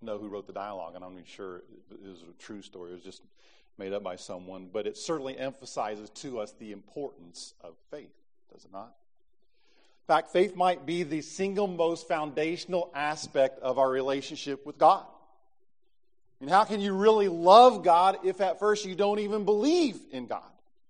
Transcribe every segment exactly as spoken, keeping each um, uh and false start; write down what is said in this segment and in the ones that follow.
know who wrote the dialogue, and I'm not sure it was a true story. It was just made up by someone, but it certainly emphasizes to us the importance of faith, does it not? In fact, faith might be the single most foundational aspect of our relationship with God. And how can you really love God if at first you don't even believe in God?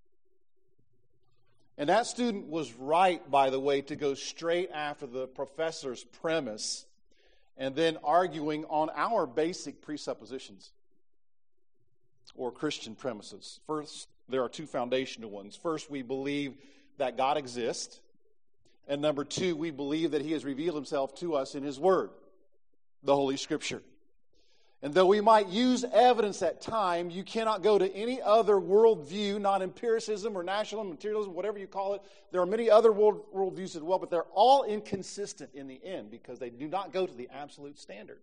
And that student was right, by the way, to go straight after the professor's premise and then arguing on our basic presuppositions or Christian premises. First, there are two foundational ones. First, we believe that God exists. And number two, we believe that He has revealed Himself to us in His Word, the Holy Scripture. And though we might use evidence at times, you cannot go to any other worldview, not empiricism or national materialism, whatever you call it. There are many other world worldviews as well, but they're all inconsistent in the end because they do not go to the absolute standard.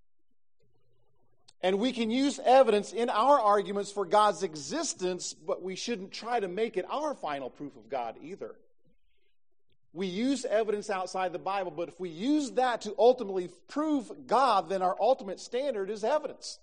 And we can use evidence in our arguments for God's existence, but we shouldn't try to make it our final proof of God either. We use evidence outside the Bible, but if we use that to ultimately prove God, then our ultimate standard is evidence.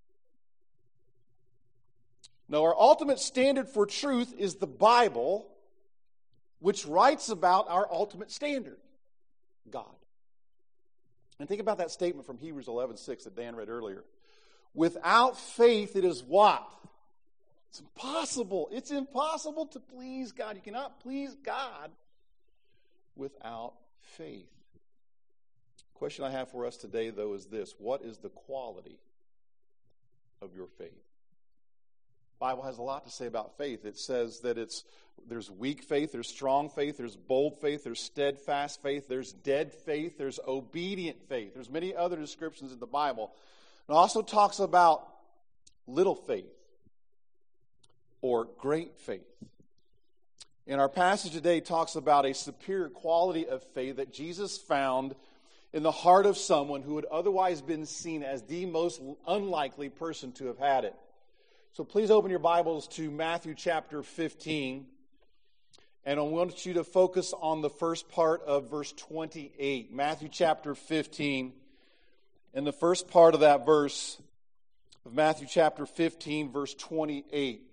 No, our ultimate standard for truth is the Bible, which writes about our ultimate standard, God. And think about that statement from Hebrews eleven six that Dan read earlier. Without faith, it is what? It's impossible. It's impossible to please God. You cannot please God without faith. The question I have for us today, though, is this. What is the quality of your faith? The Bible has a lot to say about faith. It says that it's there's weak faith, there's strong faith, there's bold faith, there's steadfast faith, there's dead faith, there's obedient faith. There's many other descriptions in the Bible. It also talks about little faith or great faith. And our passage today talks about a superior quality of faith that Jesus found in the heart of someone who would otherwise been seen as the most unlikely person to have had it. So please open your Bibles to Matthew chapter fifteen. And I want you to focus on the first part of verse twenty-eight. Matthew chapter fifteen. And the first part of that verse of Matthew chapter fifteen, verse twenty-eight.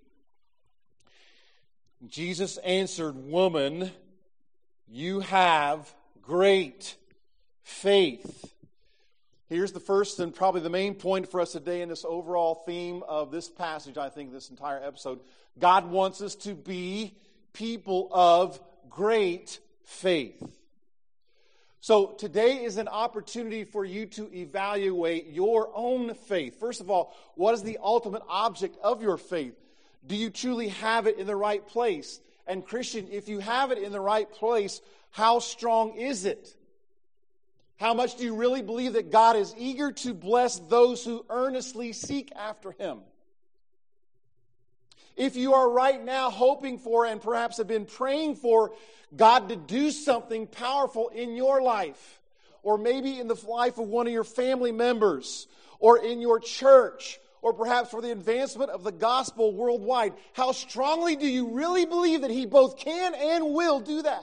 Jesus answered, "Woman, you have great faith." Here's the first and probably the main point for us today in this overall theme of this passage, I think, this entire episode. God wants us to be people of great faith. So today is an opportunity for you to evaluate your own faith. First of all, what is the ultimate object of your faith? Do you truly have it in the right place? And Christian, if you have it in the right place, how strong is it? How much do you really believe that God is eager to bless those who earnestly seek after Him? If you are right now hoping for and perhaps have been praying for God to do something powerful in your life, or maybe in the life of one of your family members, or in your church, or perhaps for the advancement of the gospel worldwide, how strongly do you really believe that He both can and will do that?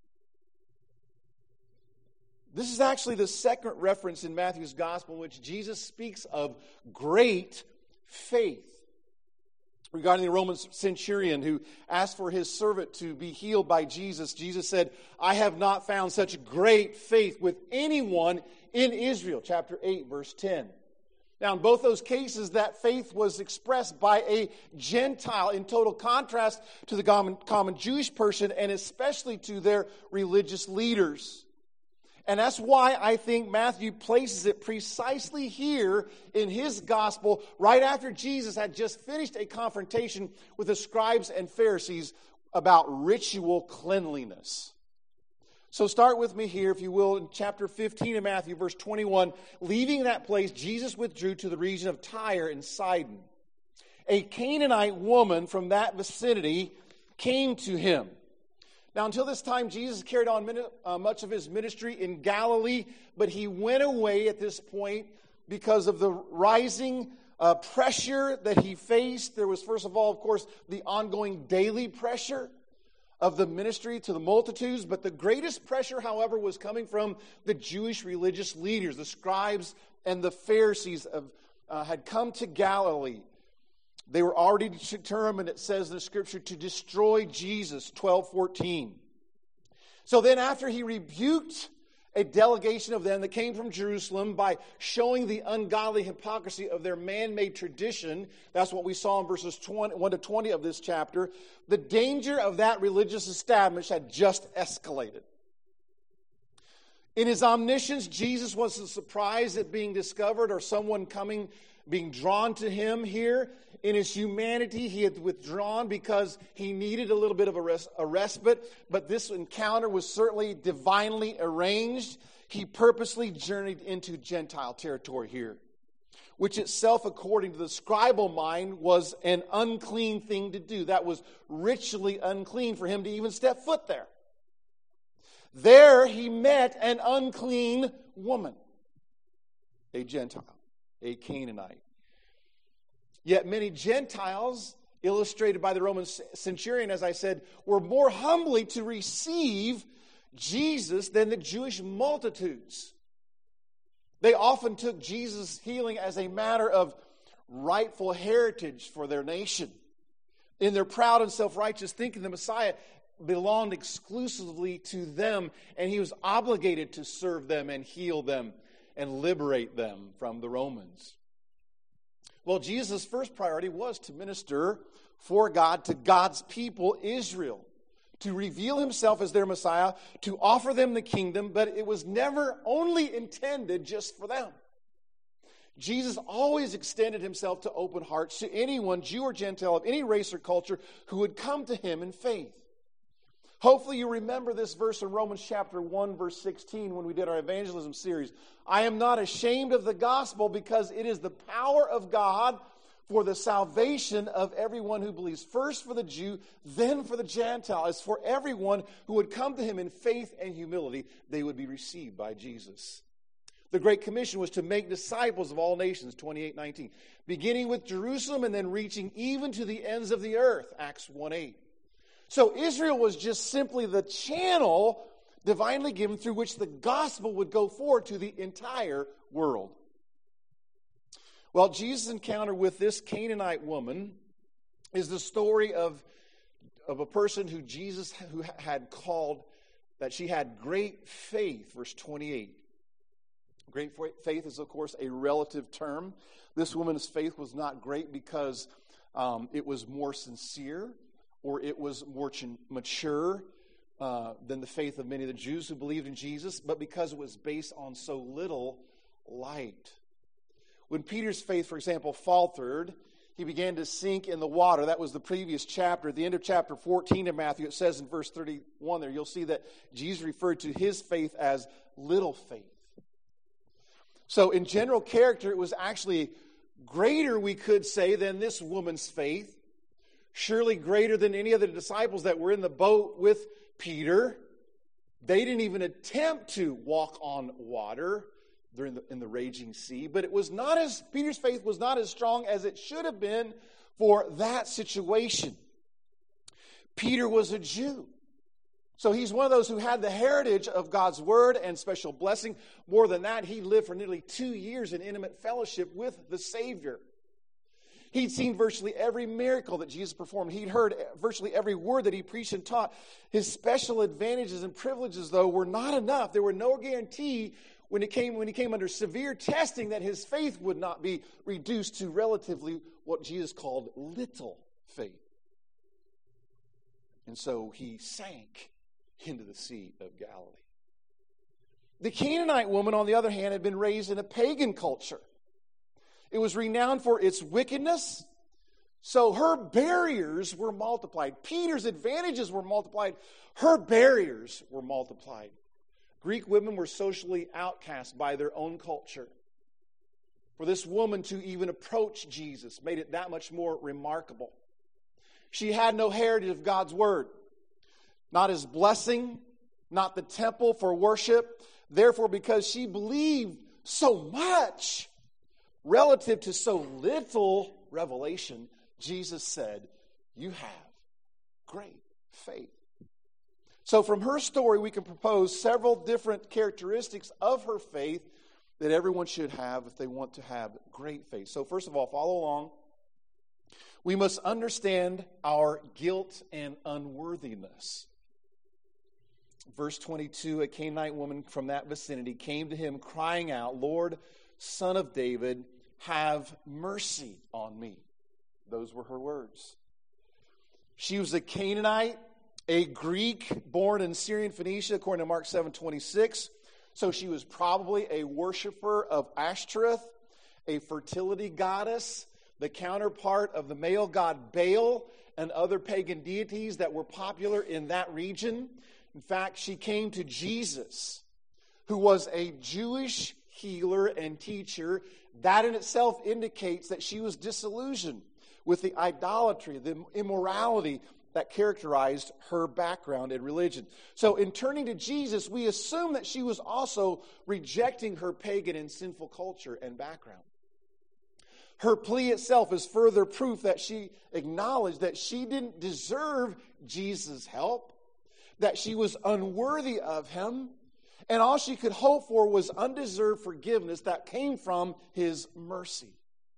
This is actually the second reference in Matthew's gospel in which Jesus speaks of great faith. Regarding the Roman centurion who asked for his servant to be healed by Jesus, Jesus said, "I have not found such great faith with anyone in Israel." Chapter eight, verse ten. Now, in both those cases, that faith was expressed by a Gentile in total contrast to the common, common Jewish person and especially to their religious leaders. And that's why I think Matthew places it precisely here in his gospel, right after Jesus had just finished a confrontation with the scribes and Pharisees about ritual cleanliness. So start with me here, if you will, in chapter fifteen of Matthew, verse twenty-one. Leaving that place, Jesus withdrew to the region of Tyre and Sidon. A Canaanite woman from that vicinity came to him. Now, until this time, Jesus carried on uh, much of his ministry in Galilee, but he went away at this point because of the rising uh, pressure that he faced. There was, first of all, of course, the ongoing daily pressure of the ministry to the multitudes, but the greatest pressure, however, was coming from the Jewish religious leaders, the scribes and the Pharisees of, uh, had come to Galilee. They were already determined, it says in the Scripture, to destroy Jesus, twelve fourteen. So then after he rebuked a delegation of them that came from Jerusalem by showing the ungodly hypocrisy of their man-made tradition, that's what we saw in verses twenty, one to twenty of this chapter, the danger of that religious establishment had just escalated. In his omniscience, Jesus wasn't surprised at being discovered or someone coming, being drawn to him here. In his humanity, he had withdrawn because he needed a little bit of a, res- a respite. But this encounter was certainly divinely arranged. He purposely journeyed into Gentile territory here, which itself, according to the scribal mind, was an unclean thing to do. That was ritually unclean for him to even step foot there. There he met an unclean woman, a Gentile, a Canaanite. Yet many Gentiles, illustrated by the Roman centurion, as I said, were more humbly to receive Jesus than the Jewish multitudes. They often took Jesus' healing as a matter of rightful heritage for their nation. In their proud and self-righteous thinking, the Messiah belonged exclusively to them, and he was obligated to serve them and heal them and liberate them from the Romans. Well, Jesus' first priority was to minister for God to God's people, Israel, to reveal himself as their Messiah, to offer them the kingdom, but it was never only intended just for them. Jesus always extended himself to open hearts to anyone, Jew or Gentile, of any race or culture, who would come to him in faith. Hopefully you remember this verse in Romans chapter one, verse sixteen, when we did our evangelism series. I am not ashamed of the gospel because it is the power of God for the salvation of everyone who believes. First for the Jew, then for the Gentile. As for everyone who would come to him in faith and humility, they would be received by Jesus. The Great Commission was to make disciples of all nations, twenty-eight nineteen, beginning with Jerusalem and then reaching even to the ends of the earth, Acts one eight. So Israel was just simply the channel divinely given through which the gospel would go forward to the entire world. Well, Jesus' encounter with this Canaanite woman is the story of, of a person who Jesus who had called that she had great faith, verse twenty-eight. Great faith is, of course, a relative term. This woman's faith was not great because um, it was more sincere or it was more mature uh, than the faith of many of the Jews who believed in Jesus, but because it was based on so little light. When Peter's faith, for example, faltered, he began to sink in the water. That was the previous chapter. At the end of chapter fourteen of Matthew, it says in verse thirty-one there, you'll see that Jesus referred to his faith as little faith. So in general character, it was actually greater, we could say, than this woman's faith. Surely greater than any of the disciples that were in the boat with Peter. They didn't even attempt to walk on water during the, in the raging sea. But it was not as Peter's faith was not as strong as it should have been for that situation. Peter was a Jew. So he's one of those who had the heritage of God's word and special blessing. More than that, he lived for nearly two years in intimate fellowship with the Savior. He'd seen virtually every miracle that Jesus performed. He'd heard virtually every word that he preached and taught. His special advantages and privileges, though, were not enough. There were no guarantee when it came when he came under severe testing that his faith would not be reduced to relatively what Jesus called little faith. And so he sank into the Sea of Galilee. The Canaanite woman, on the other hand, had been raised in a pagan culture. It was renowned for its wickedness, so her barriers were multiplied. Peter's advantages were multiplied. Her barriers were multiplied. Greek women were socially outcast by their own culture. For this woman to even approach Jesus made it that much more remarkable. She had no heritage of God's word, not his blessing, not the temple for worship. Therefore, because she believed so much relative to so little revelation, Jesus said, you have great faith. So from her story, we can propose several different characteristics of her faith that everyone should have if they want to have great faith. So first of all, follow along. We must understand our guilt and unworthiness. Verse twenty-two, a Canaanite woman from that vicinity came to him crying out, "Lord, Son of David, have mercy on me." Those were her words. She was a Canaanite, a Greek born in Syrian Phoenicia, according to Mark seven twenty-six. So she was probably a worshiper of Ashtoreth, a fertility goddess, the counterpart of the male god Baal and other pagan deities that were popular in that region. In fact, she came to Jesus, who was a Jewish healer and teacher. That in itself indicates that she was disillusioned with the idolatry, the immorality that characterized her background in religion. So in turning to Jesus, we assume that she was also rejecting her pagan and sinful culture and background. Her plea itself is further proof that she acknowledged that she didn't deserve Jesus' help, that she was unworthy of him, and all she could hope for was undeserved forgiveness that came from his mercy.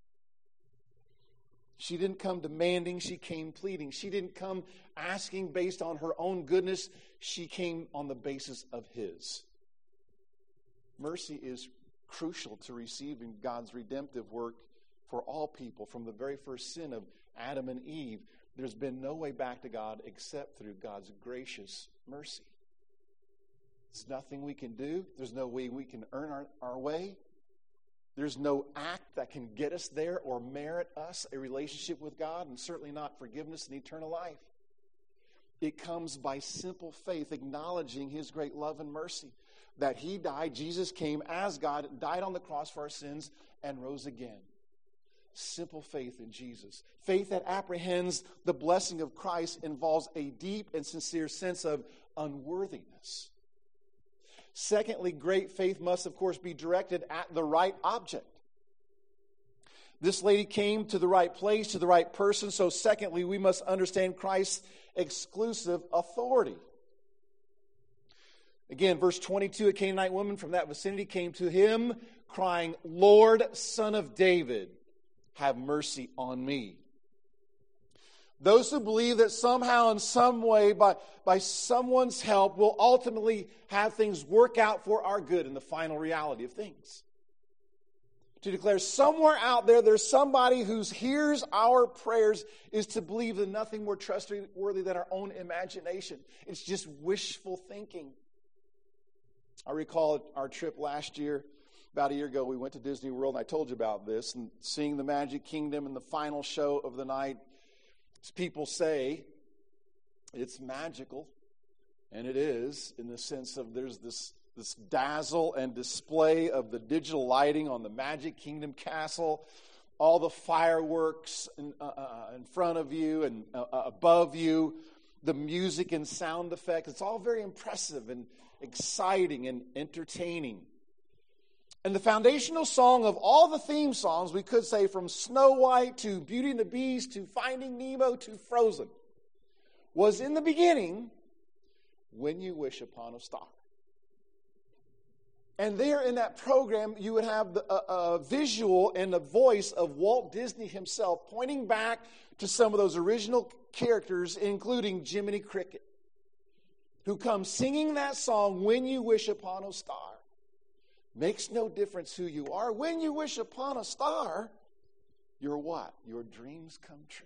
She didn't come demanding, she came pleading. She didn't come asking based on her own goodness, she came on the basis of his. Mercy is crucial to receiving God's redemptive work for all people. From the very first sin of Adam and Eve, there's been no way back to God except through God's gracious mercy. There's nothing we can do. There's no way we can earn our, our way. There's no act that can get us there or merit us a relationship with God, and certainly not forgiveness and eternal life. It comes by simple faith, acknowledging his great love and mercy, that he died, Jesus came as God, died on the cross for our sins, and rose again. Simple faith in Jesus. Faith that apprehends the blessing of Christ involves a deep and sincere sense of unworthiness. Secondly, great faith must, of course, be directed at the right object. This lady came to the right place, to the right person. So secondly, we must understand Christ's exclusive authority. Again, verse twenty-two, a Canaanite woman from that vicinity came to him, crying, "Lord, Son of David, have mercy on me." Those who believe that somehow, in some way, by, by someone's help, will ultimately have things work out for our good in the final reality of things. To declare somewhere out there, there's somebody who hears our prayers, is to believe that nothing more trustworthy than our own imagination. It's just wishful thinking. I recall our trip last year. About a year ago, we went to Disney World, and I told you about this, and seeing the Magic Kingdom and the final show of the night. As people say, it's magical, and it is, in the sense of there's this, this dazzle and display of the digital lighting on the Magic Kingdom castle, all the fireworks in, uh, uh, in front of you and uh, above you, the music and sound effects. It's all very impressive and exciting and entertaining. And the foundational song of all the theme songs, we could say from Snow White to Beauty and the Beast to Finding Nemo to Frozen, was in the beginning, "When You Wish Upon a Star." And there in that program, you would have the uh, uh, visual and the voice of Walt Disney himself pointing back to some of those original characters, including Jiminy Cricket, who comes singing that song, "When You Wish Upon a Star." Makes no difference who you are. When you wish upon a star, your what? Your dreams come true.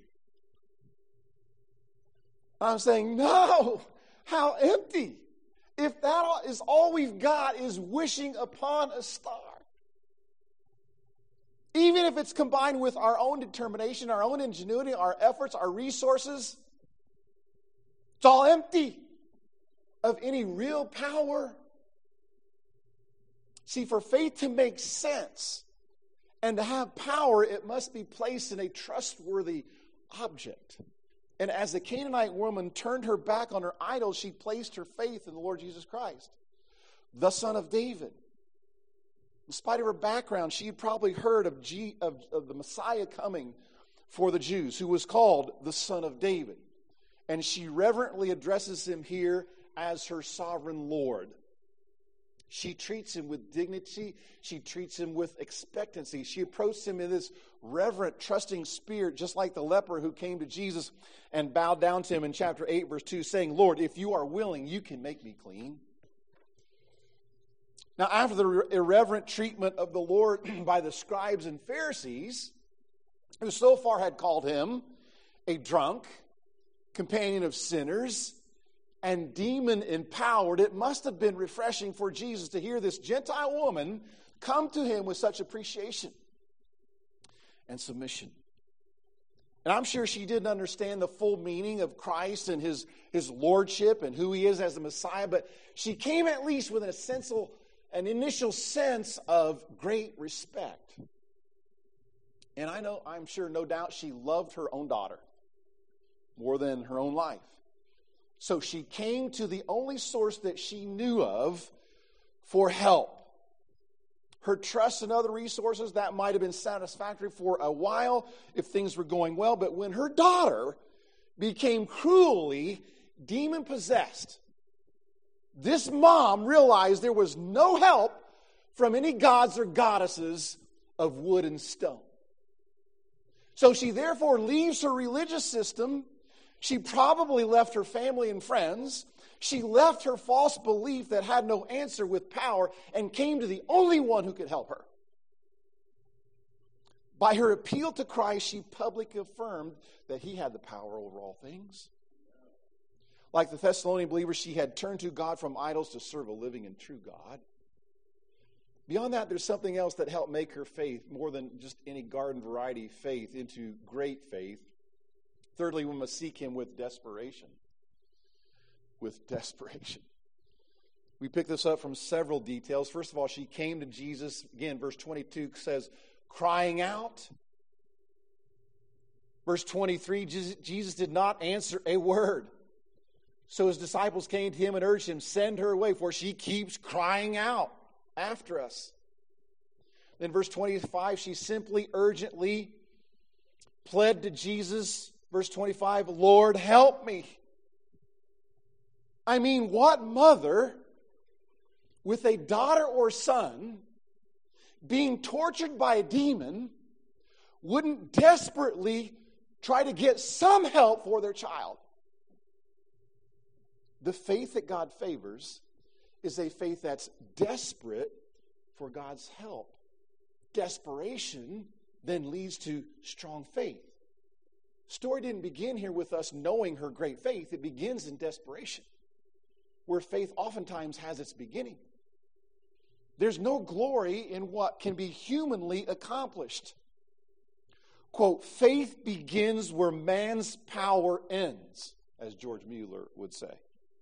I'm saying, no, how empty. If that is all we've got is wishing upon a star. Even if it's combined with our own determination, our own ingenuity, our efforts, our resources, it's all empty of any real power. See, for faith to make sense and to have power, it must be placed in a trustworthy object. And as the Canaanite woman turned her back on her idols, she placed her faith in the Lord Jesus Christ, the Son of David. In spite of her background, she had probably heard of, G, of, of the Messiah coming for the Jews, who was called the Son of David. And she reverently addresses him here as her sovereign Lord. She treats him with dignity. She treats him with expectancy. She approached him in this reverent, trusting spirit, just like the leper who came to Jesus and bowed down to him in chapter eight, verse two, saying, Lord, if you are willing, you can make me clean. Now, after the irreverent treatment of the Lord by the scribes and Pharisees, who so far had called him a drunk, companion of sinners, and demon-empowered, it must have been refreshing for Jesus to hear this Gentile woman come to him with such appreciation and submission. And I'm sure she didn't understand the full meaning of Christ and his, his lordship and who he is as the Messiah, but she came at least with an essential, an initial sense of great respect. And I know, I'm sure, no doubt, she loved her own daughter more than her own life. So she came to the only source that she knew of for help. Her trust in other resources, that might have been satisfactory for a while if things were going well. But when her daughter became cruelly demon-possessed, this mom realized there was no help from any gods or goddesses of wood and stone. So she therefore leaves her religious system. She probably left her family and friends. She left her false belief that had no answer with power and came to the only one who could help her. By her appeal to Christ, she publicly affirmed that he had the power over all things. Like the Thessalonian believers, she had turned to God from idols to serve a living and true God. Beyond that, there's something else that helped make her faith, more than just any garden variety faith, into great faith. Thirdly, we must seek him with desperation. With desperation. We pick this up from several details. First of all, she came to Jesus. Again, verse twenty-two says, crying out. Verse twenty-three, Jesus did not answer a word. So his disciples came to him and urged him, send her away, for she keeps crying out after us. Then verse twenty-five, she simply, urgently pled to Jesus. Verse twenty-five, Lord, help me. I mean, what mother with a daughter or son being tortured by a demon wouldn't desperately try to get some help for their child? The faith that God favors is a faith that's desperate for God's help. Desperation then leads to strong faith. Story didn't begin here with us knowing her great faith. It begins in desperation, where faith oftentimes has its beginning. There's no glory in what can be humanly accomplished. Quote, faith begins where man's power ends, as George Mueller would say.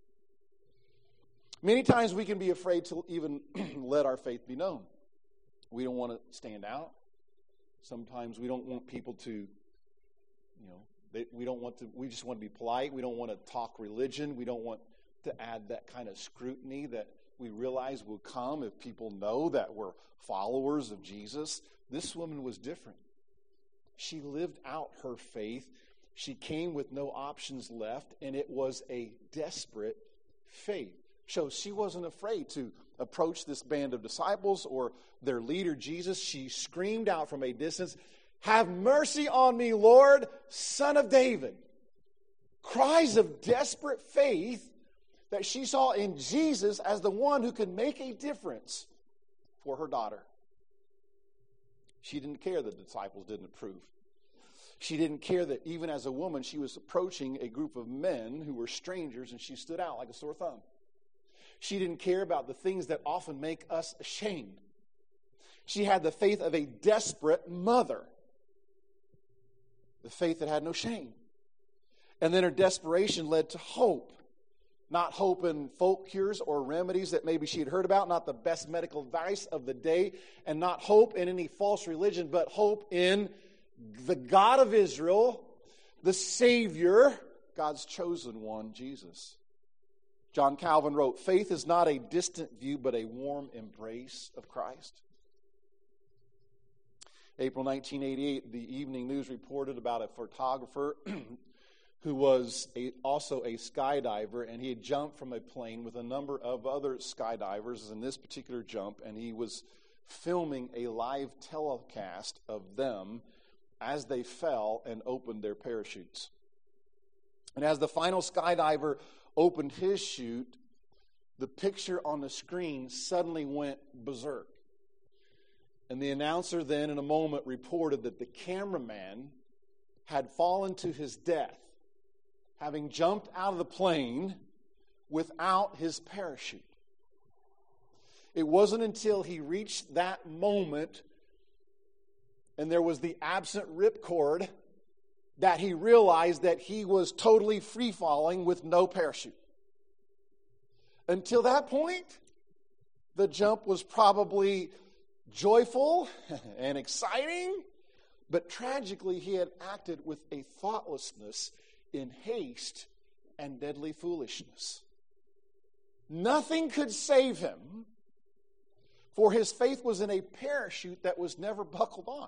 Many times we can be afraid to even let our faith be known. We don't want to stand out. Sometimes we don't want people to, you know, they, we don't want to, we just want to be polite. We don't want to talk religion. We don't want to add that kind of scrutiny that we realize will come if people know that we're followers of Jesus. This woman was different. She lived out her faith. She came with no options left, and it was a desperate faith. So she wasn't afraid to approach this band of disciples or their leader, Jesus. She screamed out from a distance, have mercy on me, Lord, Son of David. Cries of desperate faith that she saw in Jesus as the one who could make a difference for her daughter. She didn't care that the disciples didn't approve. She didn't care that even as a woman, she was approaching a group of men who were strangers, and she stood out like a sore thumb. She didn't care about the things that often make us ashamed. She had the faith of a desperate mother. The faith that had no shame. And then her desperation led to hope. Not hope in folk cures or remedies that maybe she had heard about, not the best medical advice of the day, and not hope in any false religion, but hope in the God of Israel, the Savior, God's chosen one, Jesus. John Calvin wrote, faith is not a distant view, but a warm embrace of Christ. April nineteen eighty-eight, the Evening News reported about a photographer who was a, also a skydiver, and he had jumped from a plane with a number of other skydivers in this particular jump, and he was filming a live telecast of them as they fell and opened their parachutes. And as the final skydiver opened his chute, the picture on the screen suddenly went berserk. And the announcer then, in a moment, reported that the cameraman had fallen to his death, having jumped out of the plane without his parachute. It wasn't until he reached that moment and there was the absent ripcord that he realized that he was totally free-falling with no parachute. Until that point, the jump was probably joyful and exciting, but tragically he had acted with a thoughtlessness in haste and deadly foolishness. Nothing could save him, for his faith was in a parachute that was never buckled on.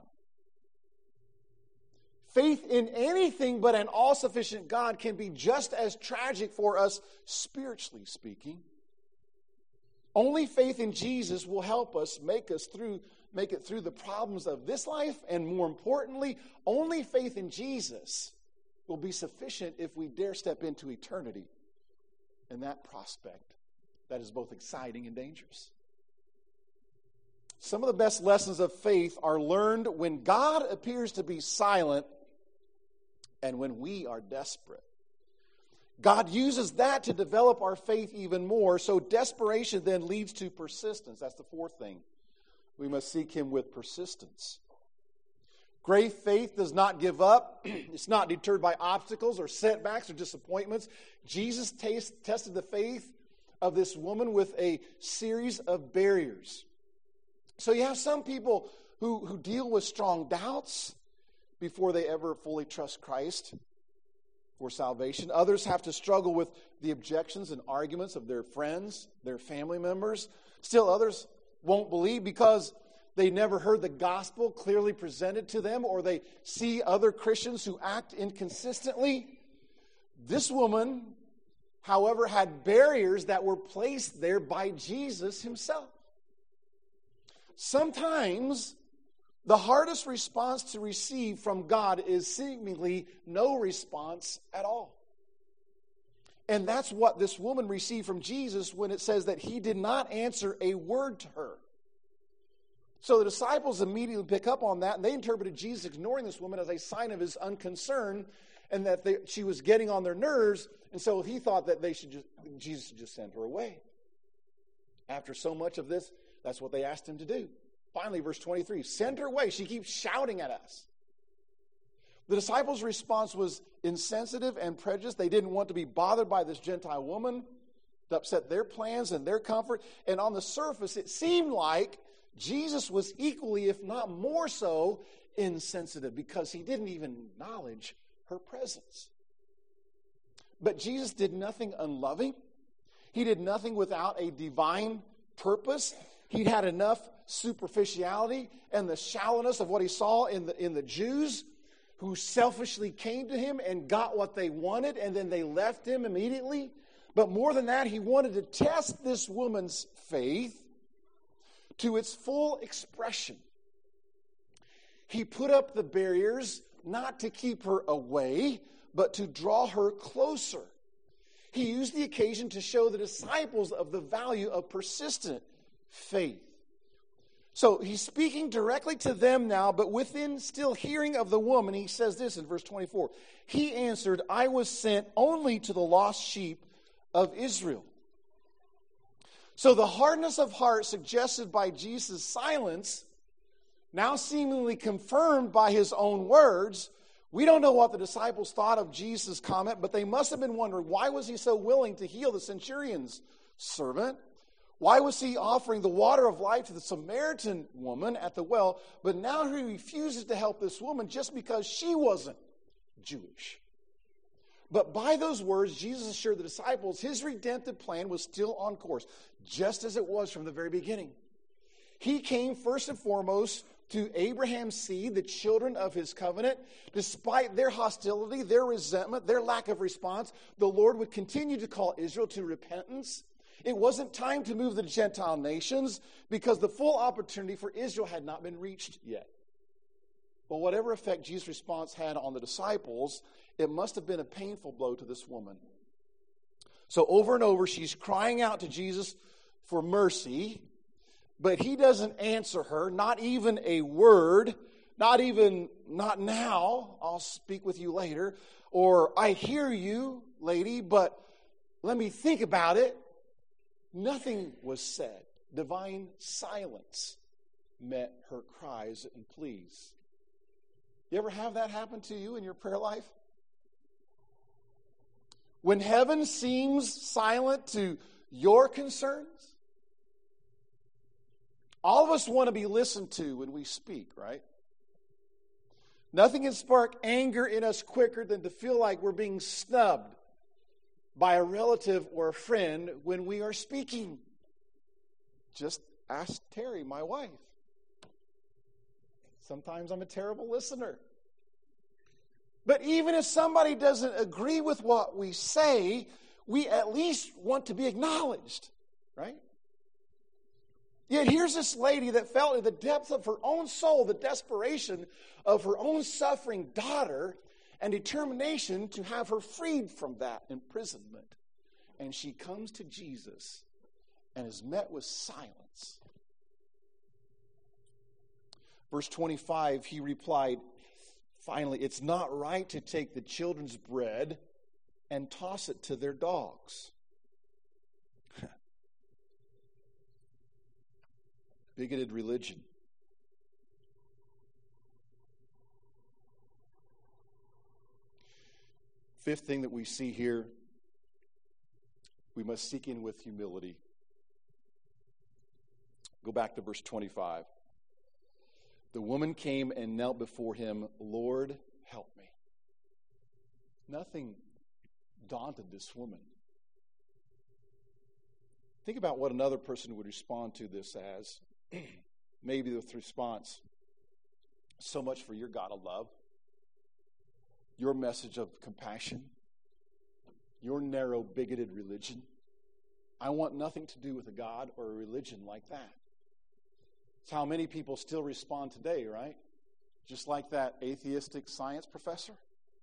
Faith in anything but an all-sufficient God can be just as tragic for us, spiritually speaking. Only faith in Jesus will help us make us through, make it through the problems of this life, and more importantly, only faith in Jesus will be sufficient if we dare step into eternity and that prospect that is both exciting and dangerous. Some of the best lessons of faith are learned when God appears to be silent and when we are desperate. God uses that to develop our faith even more, so desperation then leads to persistence. That's the fourth thing. We must seek Him with persistence. Great faith does not give up. It's not deterred by obstacles or setbacks or disappointments. Jesus taste, tested the faith of this woman with a series of barriers. So you have some people who, who deal with strong doubts before they ever fully trust Christ for salvation. Others have to struggle with the objections and arguments of their friends, their family members. Still others won't believe because they never heard the gospel clearly presented to them, or they see other Christians who act inconsistently. This woman, however, had barriers that were placed there by Jesus Himself. Sometimes the hardest response to receive from God is seemingly no response at all. And that's what this woman received from Jesus when it says that He did not answer a word to her. So the disciples immediately pick up on that, and they interpreted Jesus ignoring this woman as a sign of His unconcern and that they, she was getting on their nerves, and so he thought that they should just, Jesus should just send her away. After so much of this, that's what they asked Him to do. Finally, verse twenty-three, send her away. She keeps shouting at us. The disciples' response was insensitive and prejudiced. They didn't want to be bothered by this Gentile woman to upset their plans and their comfort. And on the surface, it seemed like Jesus was equally, if not more so, insensitive because He didn't even acknowledge her presence. But Jesus did nothing unloving. He did nothing without a divine purpose. He'd had enough superficiality and the shallowness of what He saw in the, in the Jews who selfishly came to Him and got what they wanted, and then they left Him immediately. But more than that, He wanted to test this woman's faith to its full expression. He put up the barriers not to keep her away, but to draw her closer. He used the occasion to show the disciples of the value of persistent faith. So he's speaking directly to them now, but within still hearing of the woman, he says this in verse twenty-four. He answered, I was sent only to the lost sheep of Israel. So the hardness of heart suggested by Jesus' silence, now seemingly confirmed by His own words. We don't know what the disciples thought of Jesus' comment, but they must have been wondering, why was He so willing to heal the centurion's servant? Why was He offering the water of life to the Samaritan woman at the well, but now He refuses to help this woman just because she wasn't Jewish? But by those words, Jesus assured the disciples His redemptive plan was still on course, just as it was from the very beginning. He came first and foremost to Abraham's seed, the children of his covenant. Despite their hostility, their resentment, their lack of response, the Lord would continue to call Israel to repentance. It wasn't time to move the Gentile nations because the full opportunity for Israel had not been reached yet. But whatever effect Jesus' response had on the disciples, it must have been a painful blow to this woman. So over and over, she's crying out to Jesus for mercy, but he doesn't answer her, not even a word, not even, not now, I'll speak with you later, or I hear you, lady, but let me think about it. Nothing was said. Divine silence met her cries and pleas. You ever have that happen to you in your prayer life? When heaven seems silent to your concerns? All of us want to be listened to when we speak, right? Nothing can spark anger in us quicker than to feel like we're being snubbed by a relative or a friend when we are speaking. Just ask Terry, my wife. Sometimes I'm a terrible listener. But even if somebody doesn't agree with what we say, we at least want to be acknowledged, right? Yet here's this lady that felt in the depth of her own soul the desperation of her own suffering daughter and determination to have her freed from that imprisonment. And she comes to Jesus and is met with silence. Verse twenty-five, he replied, finally, it's not right to take the children's bread and toss it to their dogs. Bigoted religion. Fifth thing that we see here, we must seek in with humility. Go back to verse twenty-five. The woman came and knelt before him. Lord, help me. Nothing daunted this woman. Think about what another person would respond to this as. Maybe the response, so much for your God of love, your message of compassion, your narrow, bigoted religion. I want nothing to do with a God or a religion like that. It's how many people still respond today, right? Just like that atheistic science professor.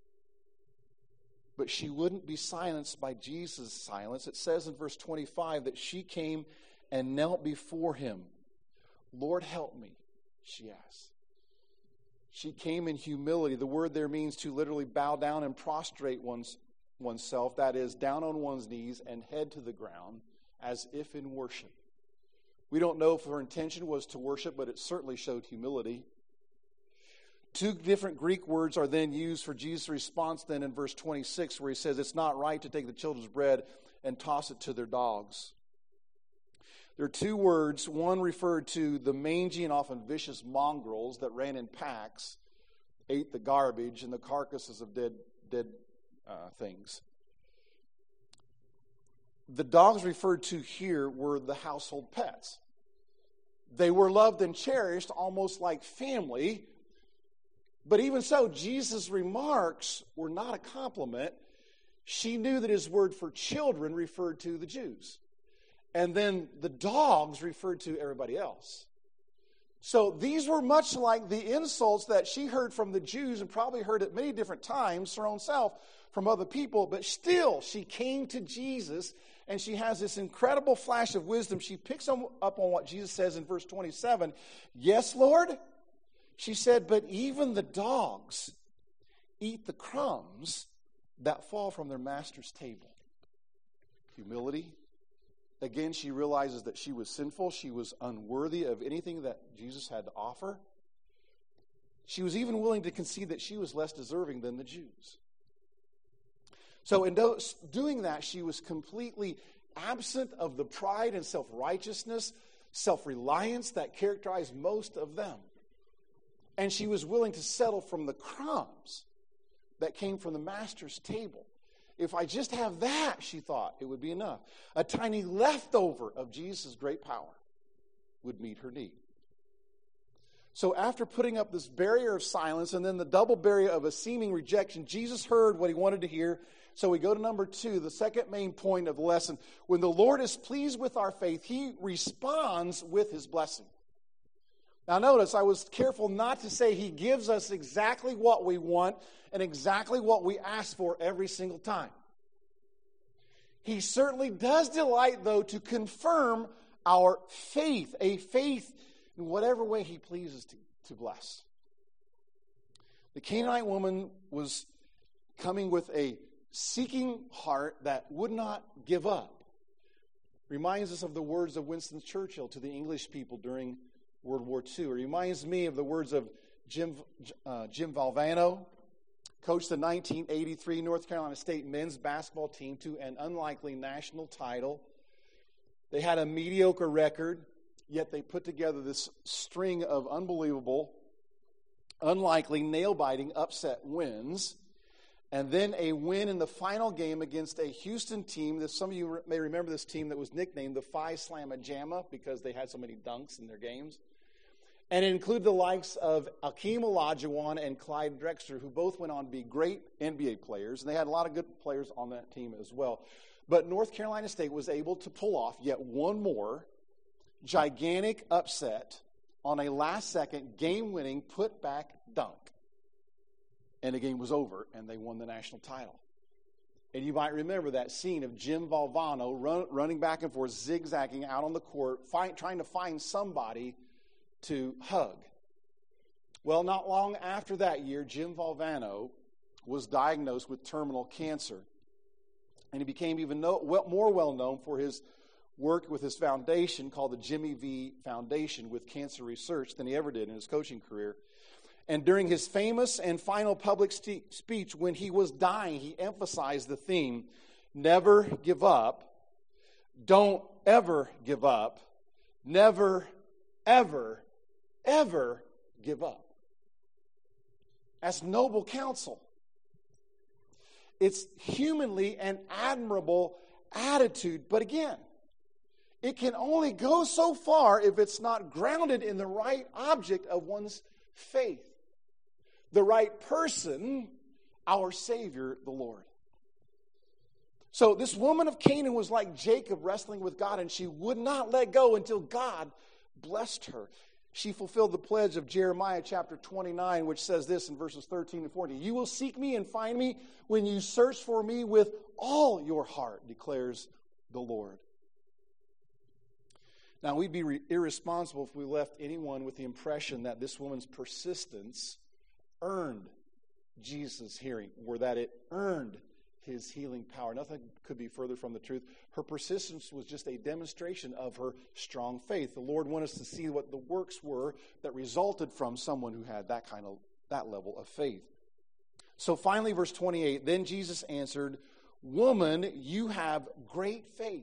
But she wouldn't be silenced by Jesus' silence. It says in verse twenty-five that she came and knelt before him. Lord, help me, she asked. She came in humility. The word there means to literally bow down and prostrate one's, oneself. That is, down on one's knees and head to the ground as if in worship. We don't know if her intention was to worship, but it certainly showed humility. Two different Greek words are then used for Jesus' response then in verse twenty-six, where he says it's not right to take the children's bread and toss it to their dogs. There are two words. One referred to the mangy and often vicious mongrels that ran in packs, ate the garbage and the carcasses of dead, dead uh, things. The dogs referred to here were the household pets. They were loved and cherished almost like family. But even so, Jesus' remarks were not a compliment. She knew that his word for children referred to the Jews. And then the dogs referred to everybody else. So these were much like the insults that she heard from the Jews and probably heard at many different times, her own self, from other people. But still, she came to Jesus and she has this incredible flash of wisdom. She picks up on what Jesus says in verse twenty-seven. Yes, Lord? She said, but even the dogs eat the crumbs that fall from their master's table. Humility. Again, she realizes that she was sinful. She was unworthy of anything that Jesus had to offer. She was even willing to concede that she was less deserving than the Jews. So in doing that, she was completely absent of the pride and self-righteousness, self-reliance that characterized most of them. And she was willing to settle from the crumbs that came from the master's table. If I just have that, she thought, it would be enough. A tiny leftover of Jesus' great power would meet her need. So after putting up this barrier of silence and then the double barrier of a seeming rejection, Jesus heard what he wanted to hear. So we go to number two, the second main point of the lesson. When the Lord is pleased with our faith, he responds with his blessing. Now notice, I was careful not to say he gives us exactly what we want and exactly what we ask for every single time. He certainly does delight, though, to confirm our faith, a faith in whatever way he pleases to, to bless. The Canaanite woman was coming with a seeking heart that would not give up. Reminds us of the words of Winston Churchill to the English people during World War Two. It reminds me of the words of Jim, uh, Jim Valvano, coached the nineteen eighty-three North Carolina State men's basketball team to an unlikely national title. They had a mediocre record, yet they put together this string of unbelievable, unlikely, nail-biting, upset wins. And then a win in the final game against a Houston team. That some of you may remember this team that was nicknamed the Phi Slamma Jamma because they had so many dunks in their games. And it included the likes of Akeem Olajuwon and Clyde Drexler, who both went on to be great N B A players. And they had a lot of good players on that team as well. But North Carolina State was able to pull off yet one more gigantic upset on a last-second, game-winning, put-back dunk. And the game was over, and they won the national title. And you might remember that scene of Jim Valvano run, running back and forth, zigzagging out on the court, find, trying to find somebody to hug. Well, not long after that year, Jim Valvano was diagnosed with terminal cancer. And he became even no, well, more well-known for his work with his foundation called the Jimmy V Foundation with cancer research than he ever did in his coaching career. And during his famous and final public st- speech, when he was dying, he emphasized the theme, never give up, don't ever give up, never, ever, ever give up. That's noble counsel. It's humanly an admirable attitude. But again, it can only go so far if it's not grounded in the right object of one's faith. The right person, our Savior, the Lord. So this woman of Canaan was like Jacob wrestling with God, and she would not let go until God blessed her. She fulfilled the pledge of Jeremiah chapter twenty-nine, which says this in verses thirteen and fourteen. You will seek me and find me when you search for me with all your heart, declares the Lord. Now, we'd be re- irresponsible if we left anyone with the impression that this woman's persistence earned Jesus' hearing, or that it earned his healing power. Nothing could be further from the truth. Her persistence was just a demonstration of her strong faith. The Lord wanted us to see what the works were that resulted from someone who had that kind of, that level of faith. So finally, verse twenty-eight, then Jesus answered, woman, you have great faith.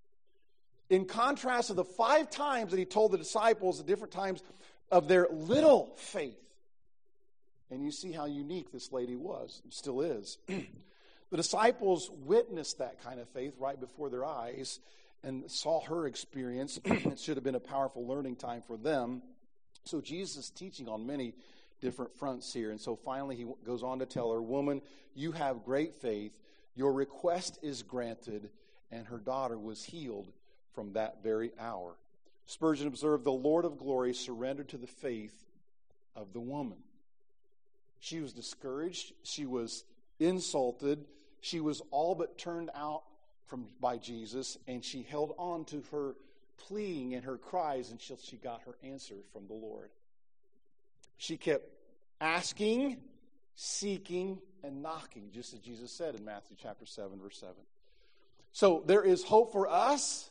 In contrast to the five times that he told the disciples at different times of their little faith. And you see how unique this lady was, still is. The disciples witnessed that kind of faith right before their eyes and saw her experience. It should have been a powerful learning time for them. So Jesus is teaching on many different fronts here. And so finally he goes on to tell her, woman, you have great faith. Your request is granted. And her daughter was healed from that very hour. Spurgeon observed, the Lord of glory surrendered to the faith of the woman. She was discouraged. She was insulted. She was all but turned out from by Jesus, and she held on to her pleading and her cries until she got her answer from the Lord. She kept asking, seeking, and knocking, just as Jesus said in Matthew chapter seven, verse seven. So there is hope for us,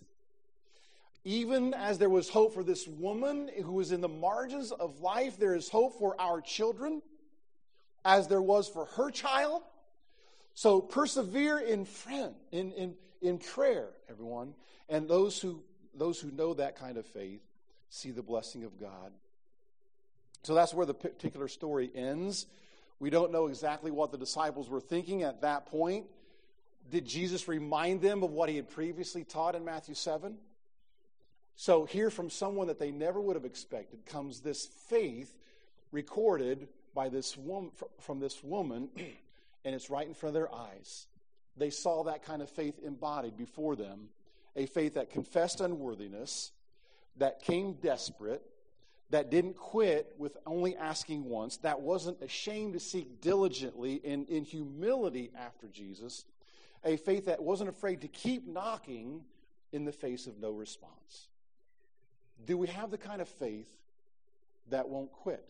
even as there was hope for this woman who was in the margins of life. There is hope for our children, as there was for her child. So persevere in friend, in, in, in prayer, everyone. And those who those who know that kind of faith see the blessing of God. So that's where the particular story ends. We don't know exactly what the disciples were thinking at that point. Did Jesus remind them of what he had previously taught in Matthew seven? So here from someone that they never would have expected comes this faith recorded by this woman, from this woman, and it's right in front of their eyes. They saw that kind of faith embodied before them, a faith that confessed unworthiness, that came desperate, that didn't quit with only asking once, that wasn't ashamed to seek diligently and in humility after Jesus, a faith that wasn't afraid to keep knocking in the face of no response. Do we have the kind of faith that won't quit?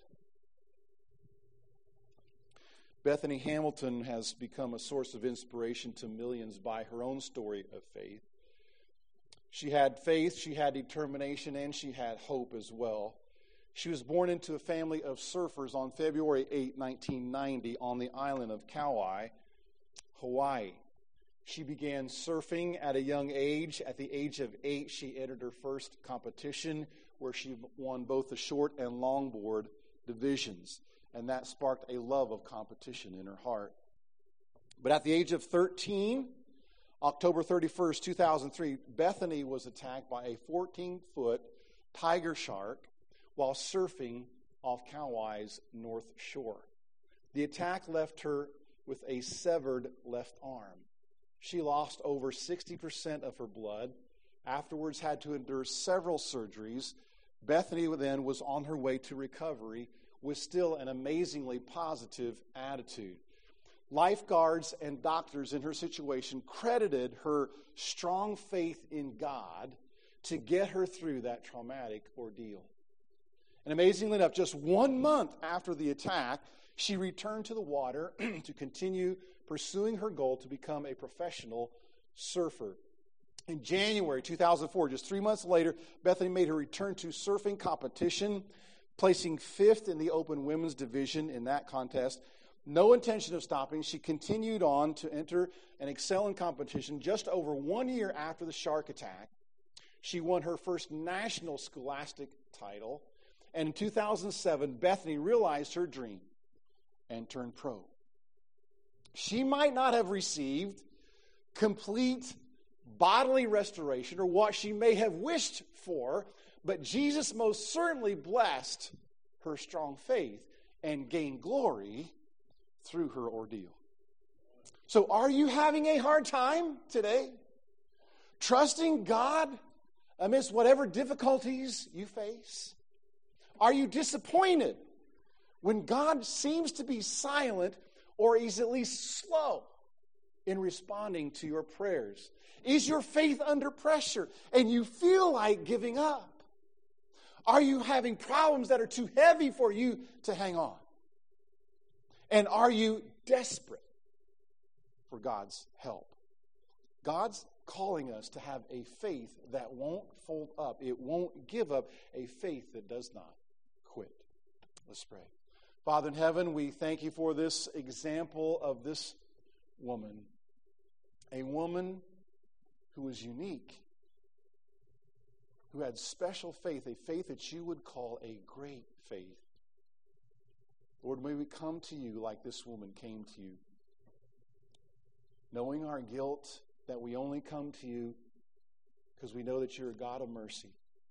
Bethany Hamilton has become a source of inspiration to millions by her own story of faith. She had faith, she had determination, and she had hope as well. She was born into a family of surfers on February eighth, nineteen ninety, on the island of Kauai, Hawaii. She began surfing at a young age. At the age of eight, she entered her first competition where she won both the short and longboard divisions. And that sparked a love of competition in her heart. But at the age of thirteen, October thirty-first, two thousand three, Bethany was attacked by a fourteen-foot tiger shark while surfing off Kauai's north shore. The attack left her with a severed left arm. She lost over sixty percent of her blood, afterwards had to endure several surgeries. Bethany then was on her way to recovery with still an amazingly positive attitude. Lifeguards and doctors in her situation credited her strong faith in God to get her through that traumatic ordeal. And amazingly enough, just one month after the attack, she returned to the water to continue pursuing her goal to become a professional surfer. In January two thousand four, just three months later, Bethany made her return to surfing competition, placing fifth in the open women's division in that contest. No intention of stopping, she continued on to enter and excel in competition. Just over one year after the shark attack, she won her first national scholastic title. And in two thousand seven, Bethany realized her dream and turned pro. She might not have received complete bodily restoration or what she may have wished for, but Jesus most certainly blessed her strong faith and gained glory through her ordeal. So are you having a hard time today? Trusting God amidst whatever difficulties you face? Are you disappointed when God seems to be silent or is at least slow in responding to your prayers? Is your faith under pressure and you feel like giving up? Are you having problems that are too heavy for you to hang on? And are you desperate for God's help? God's calling us to have a faith that won't fold up. It won't give up. A faith that does not quit. Let's pray. Father in heaven, we thank you for this example of this woman. A woman who was unique, who had special faith, a faith that you would call a great faith. Lord, may we come to you like this woman came to you, knowing our guilt, that we only come to you because we know that you're a God of mercy,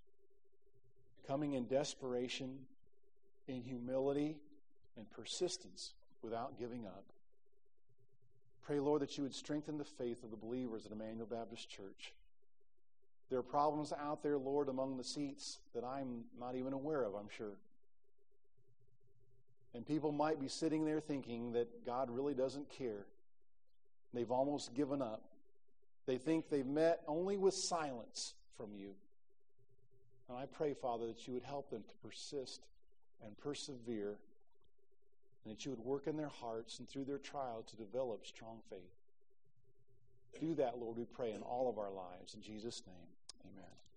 coming in desperation, in humility, and persistence without giving up. Pray, Lord, that you would strengthen the faith of the believers at Emmanuel Baptist Church. There are problems out there, Lord, among the seats that I'm not even aware of, I'm sure. And people might be sitting there thinking that God really doesn't care. They've almost given up. They think they've met only with silence from you. And I pray, Father, that you would help them to persist and persevere, and that you would work in their hearts and through their trial to develop strong faith. Do that, Lord, we pray, in all of our lives. In Jesus' name, amen.